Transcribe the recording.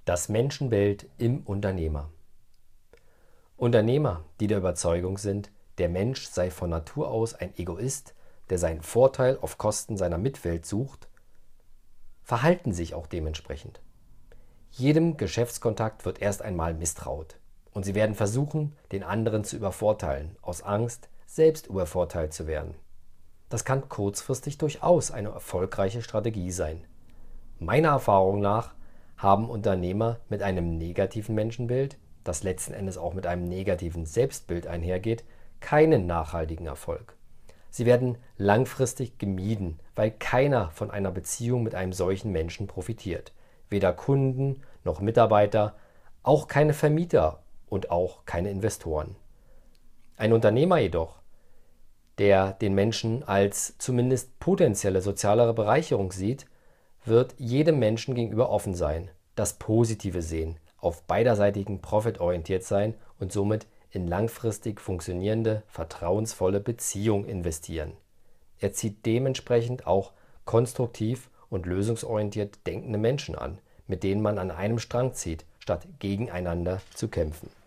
Das Menschenbild im Unternehmer. Unternehmer, die der Überzeugung sind, der Mensch sei von Natur aus ein Egoist, der seinen Vorteil auf Kosten seiner Mitwelt sucht, verhalten sich auch dementsprechend. Jedem Geschäftskontakt wird erst einmal misstraut und sie werden versuchen, den anderen zu übervorteilen, aus Angst, selbst übervorteilt zu werden. Das kann kurzfristig durchaus eine erfolgreiche Strategie sein. Meiner Erfahrung nach haben Unternehmer mit einem negativen Menschenbild, das letzten Endes auch mit einem negativen Selbstbild einhergeht, keinen nachhaltigen Erfolg. Sie werden langfristig gemieden, weil keiner von einer Beziehung mit einem solchen Menschen profitiert. Weder Kunden noch Mitarbeiter, auch keine Vermieter und auch keine Investoren. Ein Unternehmer jedoch, der den Menschen als zumindest potenzielle sozialere Bereicherung sieht, wird jedem Menschen gegenüber offen sein, das Positive sehen, auf beiderseitigen Profit orientiert sein und somit in langfristig funktionierende, vertrauensvolle Beziehungen investieren. Er zieht dementsprechend auch konstruktiv und lösungsorientiert denkende Menschen an, mit denen man an einem Strang zieht, statt gegeneinander zu kämpfen.